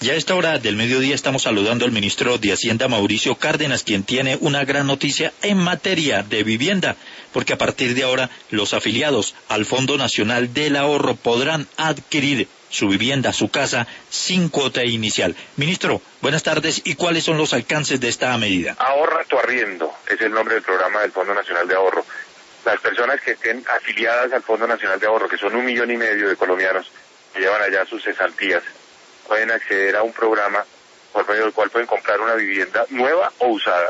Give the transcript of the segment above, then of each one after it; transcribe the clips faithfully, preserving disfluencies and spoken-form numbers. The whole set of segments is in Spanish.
Ya a esta hora del mediodía estamos saludando al ministro de Hacienda, Mauricio Cárdenas, quien tiene una gran noticia en materia de vivienda, porque a partir de ahora los afiliados al Fondo Nacional del Ahorro podrán adquirir su vivienda, su casa, sin cuota inicial. Ministro, buenas tardes. ¿Y cuáles son los alcances de esta medida? Ahorra tu arriendo es el nombre del programa del Fondo Nacional de Ahorro. Las personas que estén afiliadas al Fondo Nacional de Ahorro, que son un millón y medio de colombianos que llevan allá sus cesantías, pueden acceder a un programa por medio del cual pueden comprar una vivienda nueva o usada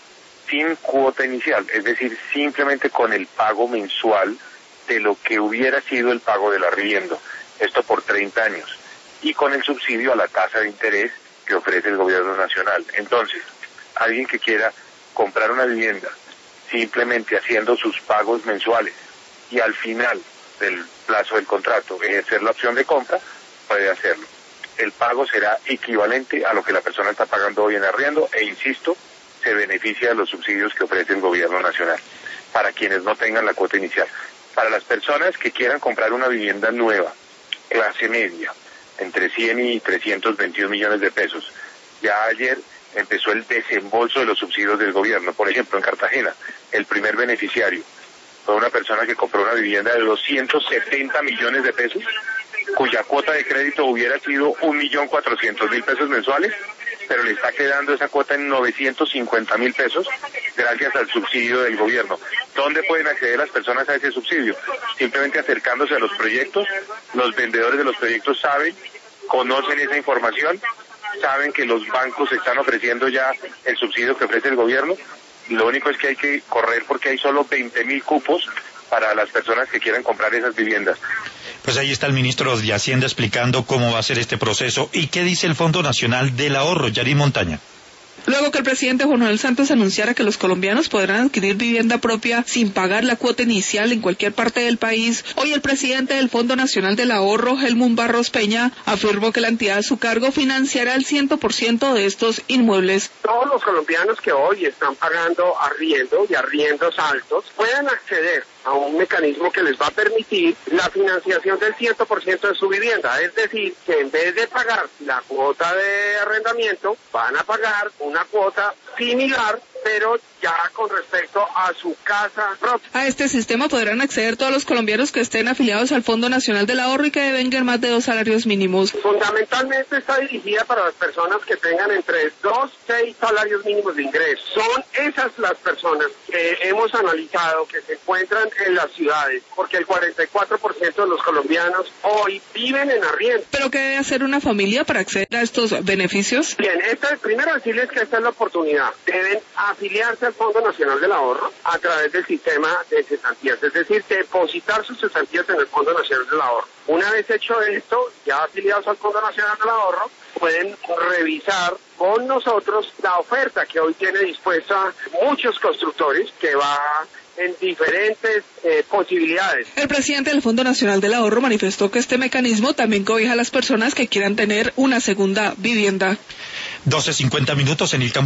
sin cuota inicial, es decir, simplemente con el pago mensual de lo que hubiera sido el pago del arriendo, esto por treinta años, y con el subsidio a la tasa de interés que ofrece el gobierno nacional. Entonces, alguien que quiera comprar una vivienda simplemente haciendo sus pagos mensuales y al final del plazo del contrato ejercer la opción de compra, puede hacerlo. El pago será equivalente a lo que la persona está pagando hoy en arriendo e, insisto, se beneficia de los subsidios que ofrece el gobierno nacional para quienes no tengan la cuota inicial. Para las personas que quieran comprar una vivienda nueva, clase media, entre cien y trescientos veintiún millones de pesos, ya ayer empezó el desembolso de los subsidios del gobierno. Por ejemplo, en Cartagena, el primer beneficiario fue una persona que compró una vivienda de doscientos setenta millones de pesos, cuya cuota de crédito hubiera sido un millón cuatrocientos mil pesos mensuales, pero le está quedando esa cuota en novecientos cincuenta mil pesos gracias al subsidio del gobierno. ¿Dónde pueden acceder las personas a ese subsidio? Simplemente acercándose a los proyectos. Los vendedores de los proyectos saben, conocen esa información, saben que los bancos están ofreciendo ya el subsidio que ofrece el gobierno. Lo único es que hay que correr porque hay solo veinte mil cupos para las personas que quieran comprar esas viviendas. Pues ahí está el ministro de Hacienda explicando cómo va a ser este proceso. ¿Y qué dice el Fondo Nacional del Ahorro, Yarin Montaña? Luego que el presidente Juan Manuel Santos anunciara que los colombianos podrán adquirir vivienda propia sin pagar la cuota inicial en cualquier parte del país, hoy el presidente del Fondo Nacional del Ahorro, Helmut Barros Peña, afirmó que la entidad a su cargo financiará el cien por ciento de estos inmuebles. Todos los colombianos que hoy están pagando arriendo y arriendos altos pueden acceder a un mecanismo que les va a permitir la financiación del cien por ciento de su vivienda, es decir, que en vez de pagar la cuota de arrendamiento, van a pagar una cuota similar, pero ya con respecto a su casa propia. A este sistema podrán acceder todos los colombianos que estén afiliados al Fondo Nacional del Ahorro y que devengan más de dos salarios mínimos. Fundamentalmente está dirigida para las personas que tengan entre dos y seis salarios mínimos de ingreso. Son esas las personas que hemos analizado que se encuentran en las ciudades, porque el cuarenta y cuatro por ciento de los colombianos hoy viven en arriendo. ¿Pero qué debe hacer una familia para acceder a estos beneficios? Bien, esta, primero decirles que esta es la oportunidad. Deben afiliarse al Fondo Nacional del Ahorro a través del sistema de cesantías, es decir, depositar sus cesantías en el Fondo Nacional del Ahorro. Una vez hecho esto, ya afiliados al Fondo Nacional del Ahorro, pueden revisar con nosotros la oferta que hoy tiene dispuesta muchos constructores, que va en diferentes eh, posibilidades. El presidente del Fondo Nacional del Ahorro manifestó que este mecanismo también cobija a las personas que quieran tener una segunda vivienda. doce cincuenta minutos en el campo.